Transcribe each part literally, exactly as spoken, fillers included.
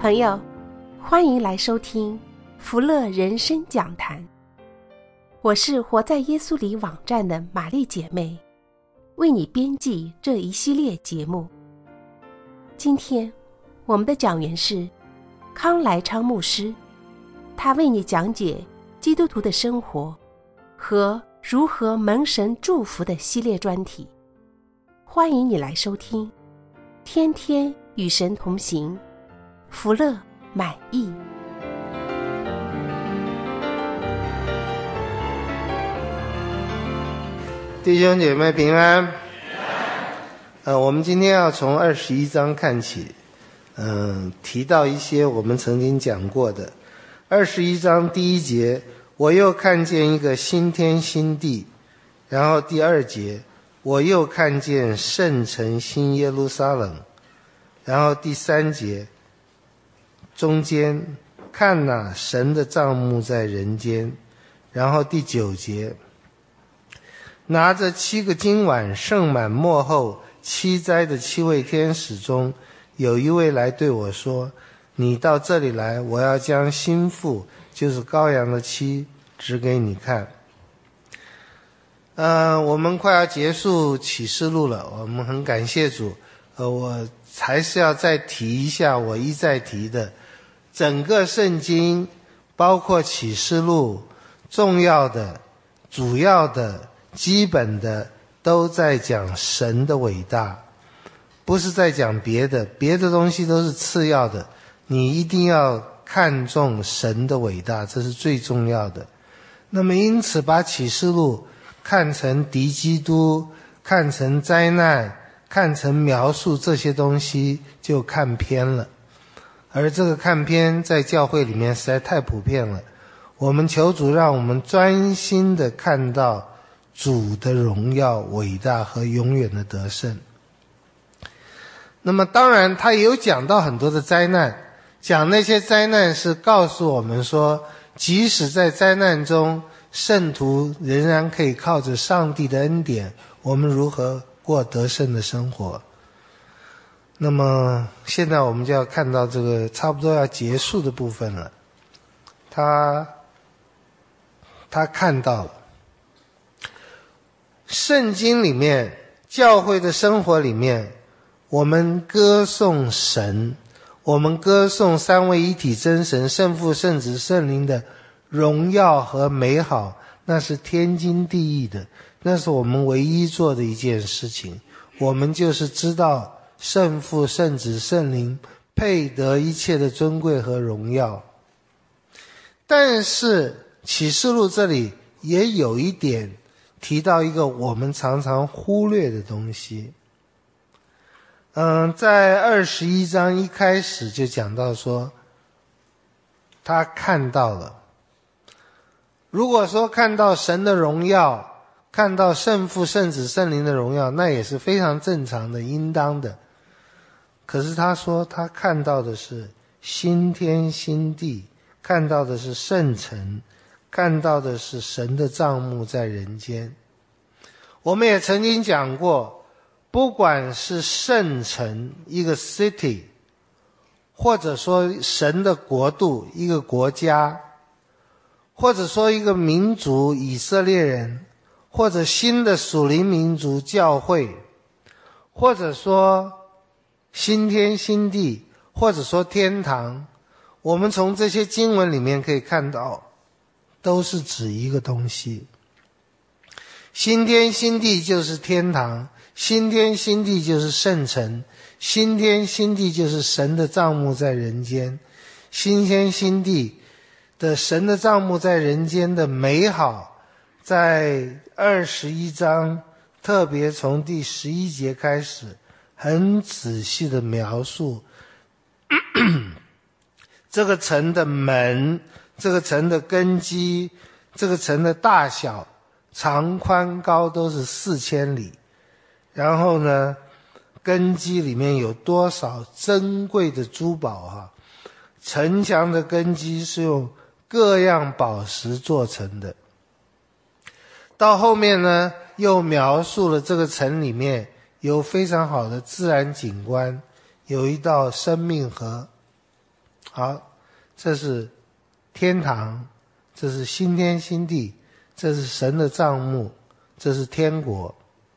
朋友，欢迎来收听福乐人生讲坛。我是活在耶稣里网站的玛丽姐妹，为你编辑这一系列节目。今天我们的讲员是康来昌牧师，他为你讲解基督徒的生活和如何蒙神祝福的系列专题。欢迎你来收听，天天与神同行，福乐满意。 弟兄姐妹平安。呃，我们今天要从二十一章看起，嗯、呃，提到一些我们曾经讲过的。二十一章第一节，我又看见一个新天新地，然后第二节，我又看见圣城新耶路撒冷，然后第三节，中间看哪，神的帐幕在人间，然后第九节，拿着七个金碗盛满末后七灾的七位天使中，有一位来对我说，你到这里来，我要将新妇，就是羔羊的妻，指给你看。呃，我们快要结束启示录了，我们很感谢主。呃，我还是要再提一下我一再提的，整个圣经包括启示录，重要的、主要的、基本的都在讲神的伟大，不是在讲别的，别的东西都是次要的，你一定要看重神的伟大，这是最重要的。那么因此把启示录看成敌基督，看成灾难，看成描述这些东西，就看偏了。而这个看偏在教会里面实在太普遍了。我们求主让我们专心的看到主的荣耀、伟大和永远的得胜。那么当然他也有讲到很多的灾难，讲那些灾难是告诉我们说，即使在灾难中，圣徒仍然可以靠着上帝的恩典，我们如何过得胜的生活。那么现在我们就要看到这个差不多要结束的部分了。他他看到了圣经里面，教会的生活里面，我们歌颂神，我们歌颂三位一体真神圣父圣子圣灵的荣耀和美好，那是天经地义的，那是我们唯一做的一件事情。我们就是知道圣父圣子圣灵配得一切的尊贵和荣耀。但是启示录这里也有一点提到一个我们常常忽略的东西。嗯，在二十一章一开始就讲到说，他看到了。如果说看到神的荣耀，看到圣父圣子圣灵的荣耀，那也是非常正常的，应当的。可是他说他看到的是新天新地，看到的是圣城，看到的是神的帐幕在人间。我们也曾经讲过，不管是圣城一个 city， 或者说神的国度一个国家，或者说一个民族以色列人，或者新的属灵民族教会，或者说新天新地，或者说天堂，我们从这些经文里面可以看到，都是指一个东西。新天新地就是天堂，新天新地就是圣城，新天新地就是神的帐幕在人间，新天新地的神的帐幕在人间的美好，在二十一章特别从第十一节开始很仔细的描述咳咳这个城的门，这个城的根基，这个城的大小，长宽高都是四千里。然后呢，根基里面有多少珍贵的珠宝啊，城墙的根基是用各样宝石做成的。到后面呢，又描述了这个城里面有非常好的自然景观，有一道生命河， 好，这是天堂，这是新天新地，这是神的帐幕，这是天国，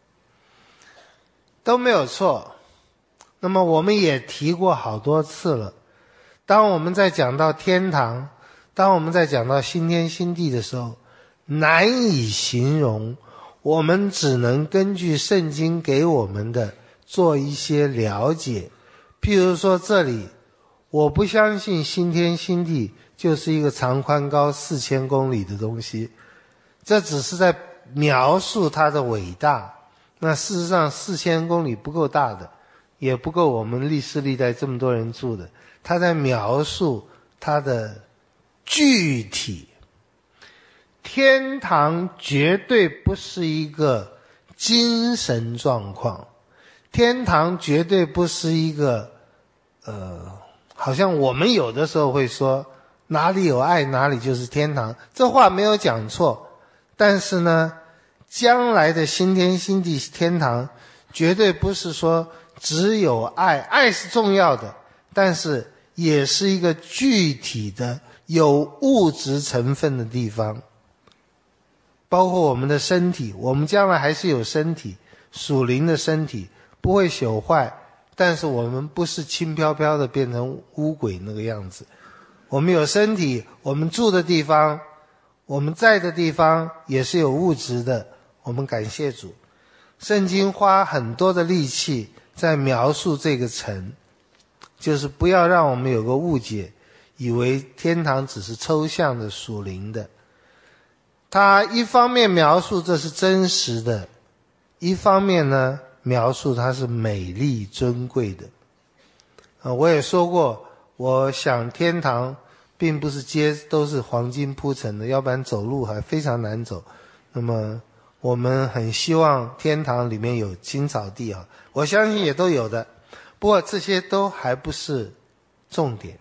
都没有错。那么我们也提过好多次了，当我们在讲到天堂，当我们在讲到新天新地的时候，难以形容，我们只能根据圣经给我们的做一些了解。譬如说这里，我不相信新天新地就是一个长宽高四千公里的东西，这只是在描述它的伟大。那事实上四千公里不够大的，也不够我们历世历代这么多人住的，他在描述它的具体。天堂绝对不是一个精神状况，天堂绝对不是一个呃，好像我们有的时候会说哪里有爱哪里就是天堂，这话没有讲错。但是呢，将来的新天新地天堂绝对不是说只有爱，爱是重要的，但是也是一个具体的有物质成分的地方。包括我们的身体，我们将来还是有身体，属灵的身体不会朽坏，但是我们不是轻飘飘的变成乌鬼那个样子。我们有身体，我们住的地方，我们在的地方也是有物质的，我们感谢主。圣经花很多的力气在描述这个城，就是不要让我们有个误解，以为天堂只是抽象的属灵的。他一方面描述这是真实的，一方面呢描述它是美丽尊贵的。呃，我也说过，我想天堂并不是街都是黄金铺成的，要不然走路还非常难走。那么我们很希望天堂里面有青草地啊，我相信也都有的，不过这些都还不是重点。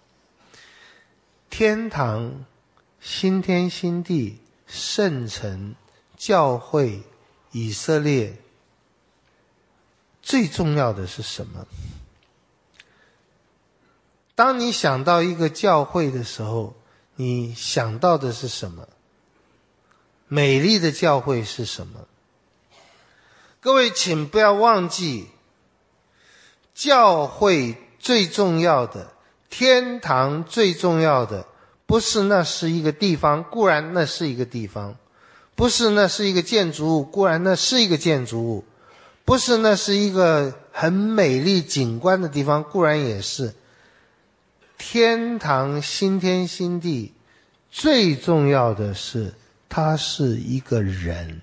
天堂、新天新地、圣城、教会、以色列，最重要的是什么？当你想到一个教会的时候，你想到的是什么？美丽的教会是什么？各位请不要忘记，教会最重要的，天堂最重要的，不是那是一个地方，固然那是一个地方；不是那是一个建筑物，固然那是一个建筑物；不是那是一个很美丽景观的地方，固然也是。天堂新天新地，最重要的是他是一个人。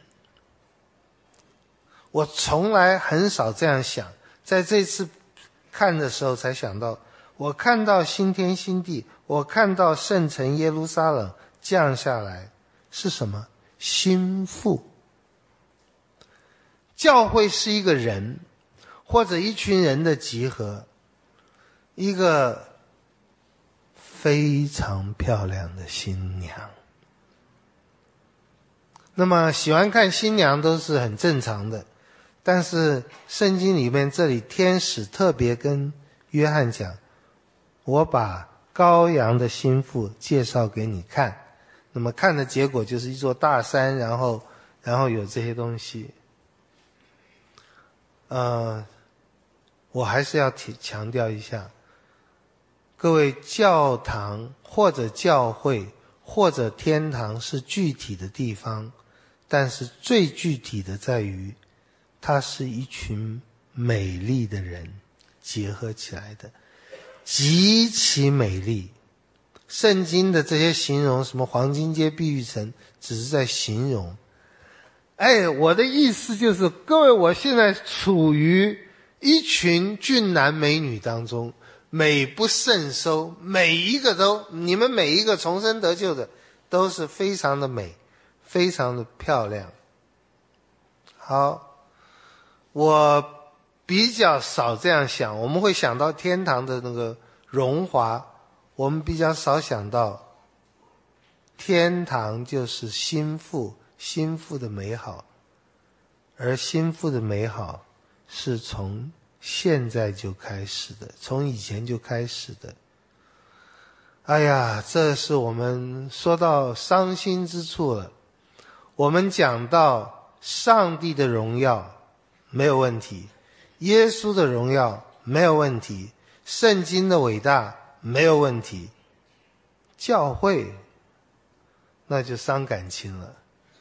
我从来很少这样想，在这次看的时候才想到，我看到新天新地，我看到圣城耶路撒冷降下来，是什么？心腹。教会是一个人，或者一群人的集合，一个非常漂亮的新娘。那么喜欢看新娘都是很正常的，但是圣经里面这里天使特别跟约翰讲，我把羔羊的心腹介绍给你看。那么看的结果就是一座大山，然后然后有这些东西。呃，我还是要提强调一下，各位，教堂或者教会或者天堂是具体的地方，但是最具体的在于它是一群美丽的人结合起来的，极其美丽。圣经的这些形容，什么黄金街碧玉城，只是在形容。哎，我的意思就是，各位，我现在处于一群俊男美女当中，美不胜收，每一个都，你们每一个重生得救的都是非常的美，非常的漂亮。好，我比较少这样想，我们会想到天堂的那个荣华，我们比较少想到天堂就是心腹，心腹的美好，而心腹的美好是从现在就开始的，从以前就开始的。 哎呀，这是我们说到伤心之处了。我们讲到上帝的荣耀没有问题，耶稣的荣耀没有问题，圣经的伟大没有问题，教会那就伤感情了。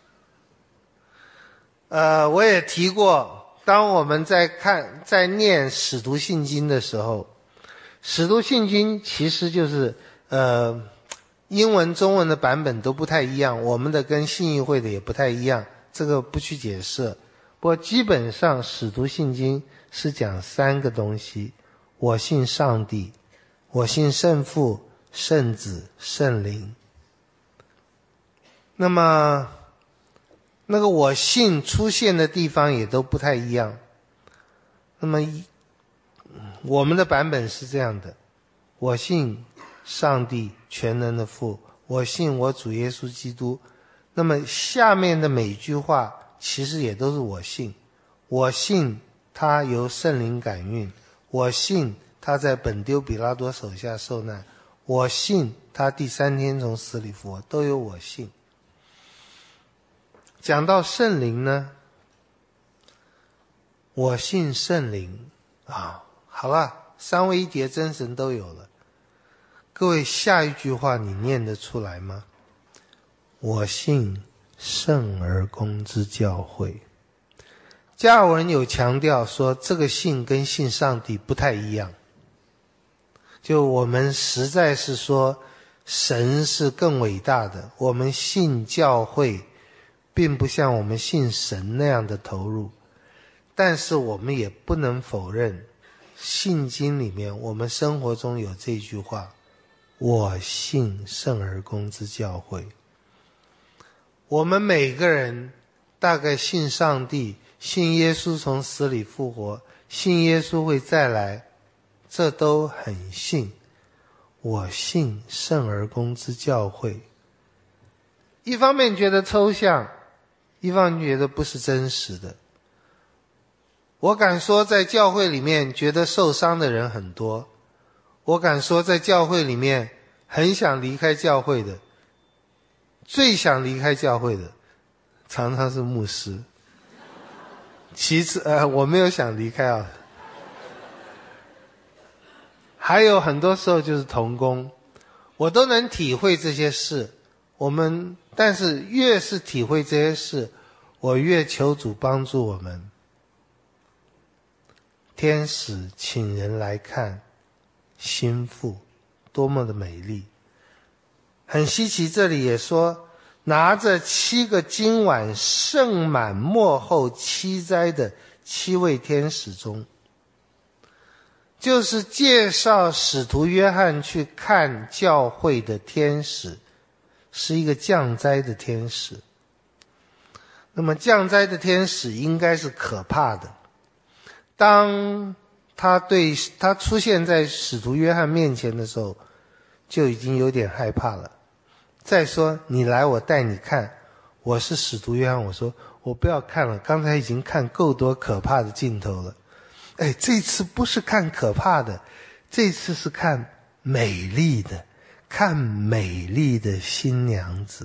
呃，我也提过，当我们在看在念使徒信经的时候，使徒信经其实就是呃英文中文的版本都不太一样，我们的跟信义会的也不太一样，这个不去解释。不过基本上使徒信经是讲三个东西：我信上帝，我信圣父、圣子、圣灵。那么那个我信出现的地方也都不太一样。那么我们的版本是这样的：我信上帝全能的父，我信我主耶稣基督。那么下面的每句话其实也都是我信。我信他由圣灵感孕，我信他在本丢比拉多手下受难，我信他第三天从死里复活，都有我信。讲到圣灵呢，我信圣灵啊，好了，三位一体的真神都有了。各位，下一句话你念得出来吗？我信圣而公之教会。加尔文有强调说，这个信跟信上帝不太一样。就我们实在是说，神是更伟大的，我们信教会并不像我们信神那样的投入。但是我们也不能否认，信经里面我们生活中有这句话：我信圣而公之教会。我们每个人大概信上帝，信耶稣从死里复活，信耶稣会再来，这都很信。我信圣而公之教会。一方面觉得抽象，一方面觉得不是真实的。我敢说在教会里面觉得受伤的人很多，我敢说在教会里面很想离开教会的，最想离开教会的常常是牧师。其次呃，我没有想离开啊。还有很多时候就是同工，我都能体会这些事。我们但是越是体会这些事，我越求主帮助我们。天使请人来看心腹，多么的美丽。很稀奇，这里也说拿着七个金碗盛满末后七灾的七位天使中，就是介绍使徒约翰去看教会的天使，是一个降灾的天使。那么降灾的天使应该是可怕的，当他对他出现在使徒约翰面前的时候，就已经有点害怕了。再说你来我带你看，我是使徒约翰，我说我不要看了，刚才已经看够多可怕的镜头了。哎，这次不是看可怕的，这次是看美丽的，看美丽的新娘子。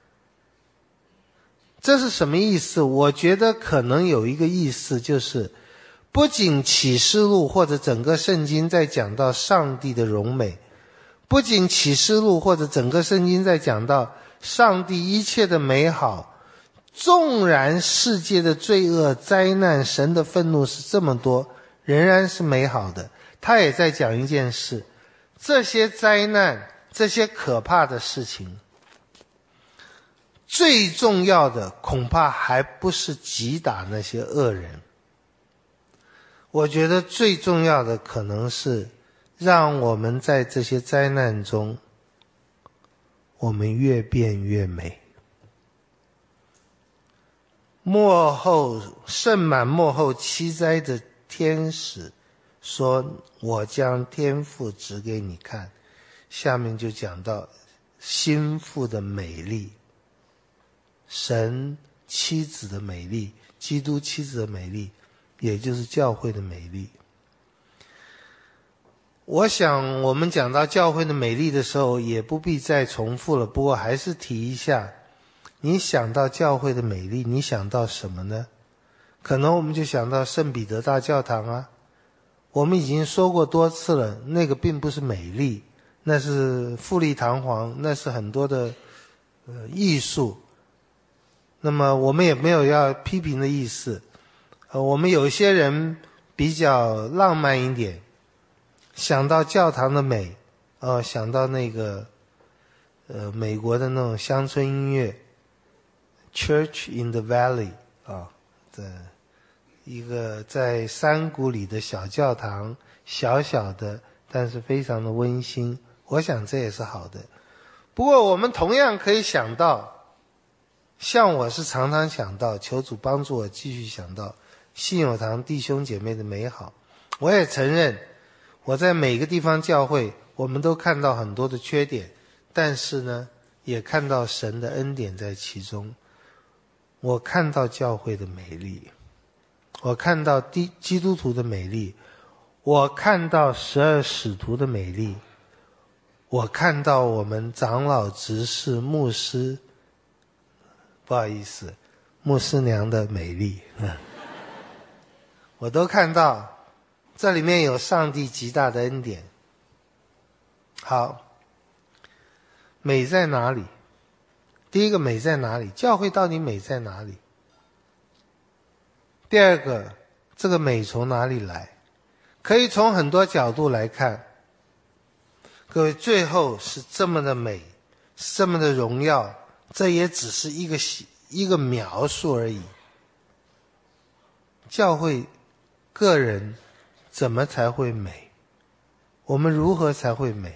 这是什么意思？我觉得可能有一个意思，就是不仅启示录或者整个圣经在讲到上帝的荣美，不仅启示录或者整个圣经在讲到上帝一切的美好，纵然世界的罪恶、灾难、神的愤怒是这么多，仍然是美好的。他也在讲一件事，这些灾难，这些可怕的事情，最重要的恐怕还不是击打那些恶人。我觉得最重要的可能是让我们在这些灾难中，我们越变越美。末后盛满末后七灾的天使说，我将天父指给你看。下面就讲到心腹的美丽，神妻子的美丽，基督妻子的美丽，也就是教会的美丽。 我想我们讲到教会的美丽的时候，也不必再重复了，不过还是提一下，你想到教会的美丽，你想到什么呢？可能我们就想到圣彼得大教堂啊，我们已经说过多次了，那个并不是美丽，那是富丽堂皇，那是很多的呃艺术。那么我们也没有要批评的意思，呃，我们有些人比较浪漫一点，想到教堂的美，呃，想到那个呃美国的那种乡村音乐 ，Church in the Valley 啊，这一个在山谷里的小教堂，小小的，但是非常的温馨。我想这也是好的。不过我们同样可以想到，像我是常常想到，求主帮助我继续想到信友堂弟兄姐妹的美好。我也承认，我在每个地方教会，我们都看到很多的缺点，但是呢，也看到神的恩典在其中。我看到教会的美丽，我看到基督徒的美丽，我看到十二使徒的美丽，我看到我们长老执事牧师，不好意思，牧师娘的美丽，我都看到，这里面有上帝极大的恩典。好，美在哪里？第一个，美在哪里？教会到底美在哪里？第二个，这个美从哪里来？可以从很多角度来看。各位，最后是这么的美，是这么的荣耀，这也只是一个一个描述而已。教会个人怎么才会美？我们如何才会美？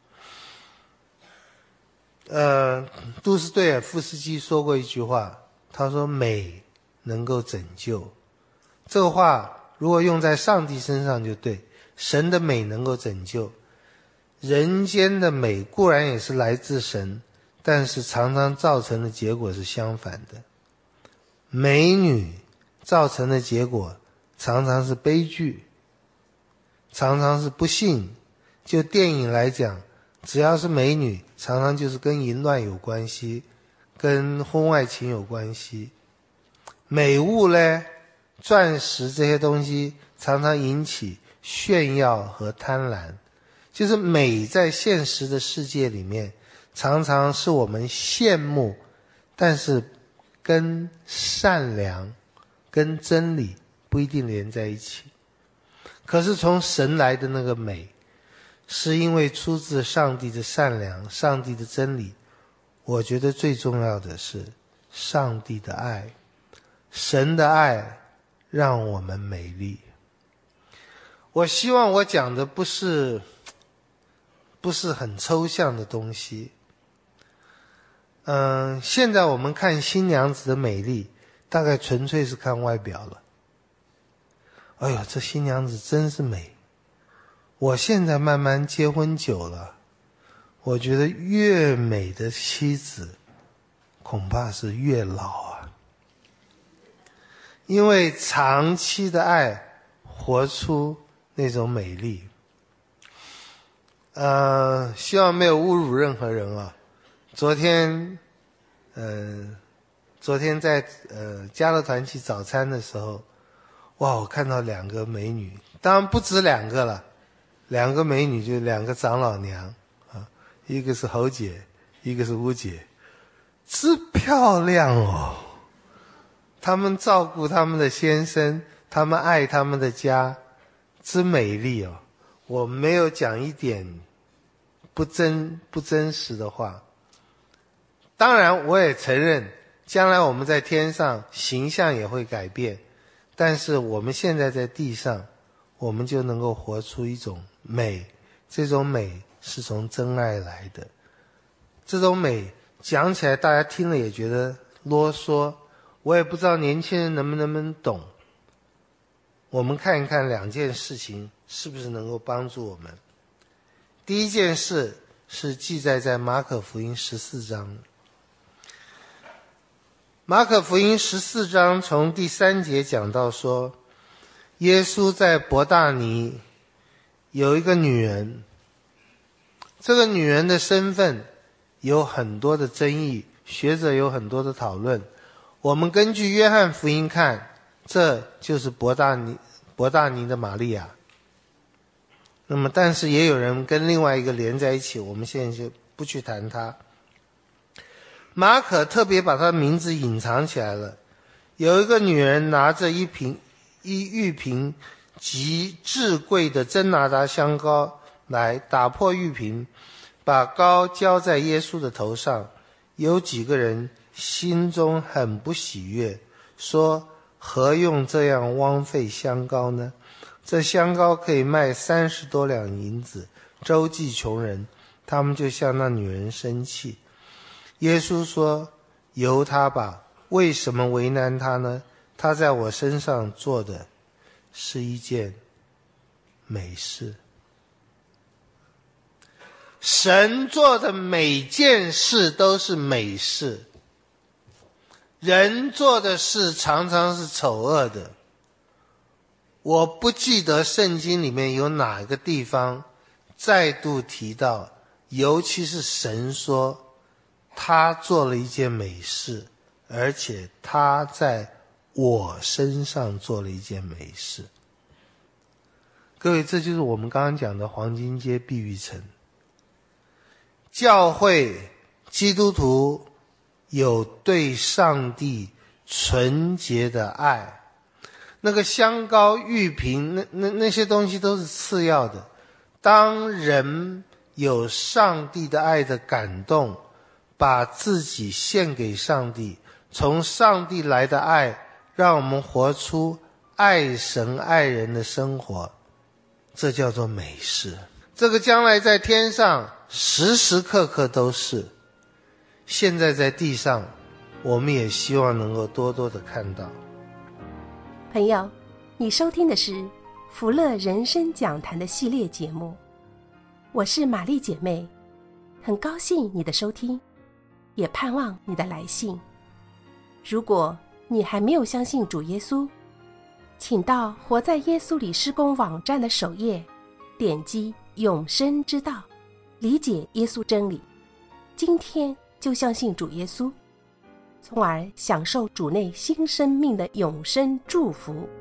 呃，杜斯对尔夫斯基说过一句话，他说美能够拯救。这个话如果用在上帝身上就对，神的美能够拯救。人间的美固然也是来自神，但是常常造成的结果是相反的。美女造成的结果常常是悲剧，常常是不幸。就电影来讲，只要是美女，常常就是跟淫乱有关系，跟婚外情有关系。美物呢，钻石这些东西常常引起炫耀和贪婪。就是美在现实的世界里面，常常是我们羡慕，但是跟善良、跟真理不一定连在一起。可是从神来的那个美，是因为出自上帝的善良、上帝的真理。我觉得最重要的是上帝的爱，神的爱让我们美丽。我希望我讲的不是不是很抽象的东西。嗯，现在我们看新娘子的美丽，大概纯粹是看外表了。哎呦，这新娘子真是美。我现在慢慢结婚久了，我觉得越美的妻子恐怕是越老啊。因为长期的爱活出那种美丽。呃，希望没有侮辱任何人啊。昨天呃昨天在呃家乐团去早餐的时候，哇，我看到两个美女，当然不止两个了，两个美女就两个长老娘啊，一个是侯姐，一个是吴姐，之漂亮哦。他们照顾他们的先生，他们爱他们的家，之美丽哦。我没有讲一点不真不真实的话。当然我也承认，将来我们在天上形象也会改变，但是我们现在在地上，我们就能够活出一种美，这种美是从真爱来的。这种美讲起来大家听了也觉得啰嗦，我也不知道年轻人能不能懂。我们看一看两件事情是不是能够帮助我们。第一件事是记载在马可福音十四章。马可福音十四章从第三节讲到说，耶稣在伯大尼有一个女人，这个女人的身份有很多的争议，学者有很多的讨论。我们根据约翰福音看，这就是伯大尼伯大尼的玛利亚。那么但是也有人跟另外一个连在一起，我们现在就不去谈它。马可特别把她的名字隐藏起来了。有一个女人拿着一瓶一玉瓶极至贵的真拿达香膏来，打破玉瓶，把膏浇在耶稣的头上。有几个人心中很不喜悦，说何用这样枉费香膏呢？这香膏可以卖三十多两银子，周济穷人。他们就向那女人生气。耶稣说，由她吧，为什么为难她呢？她在我身上做的是一件美事。神做的每件事都是美事，人做的事常常是丑恶的。我不记得圣经里面有哪个地方再度提到，尤其是神说他做了一件美事，而且他在我身上做了一件美事。各位，这就是我们刚刚讲的黄金街碧玉城。教会基督徒有对上帝纯洁的爱，那个香膏玉瓶那那那些东西都是次要的。当人有上帝的爱的感动，把自己献给上帝，从上帝来的爱让我们活出爱神爱人的生活，这叫做美事。这个将来在天上时时刻刻都是，现在在地上我们也希望能够多多的看到。 朋友，你收听的是福乐人生讲坛的系列节目，我是玛丽姐妹，很高兴你的收听，也盼望你的来信。如果你还没有相信主耶稣，请到活在耶稣里施工网站的首页，点击永生之道，理解耶稣真理，今天就相信主耶稣，从而享受主内新生命的永生祝福。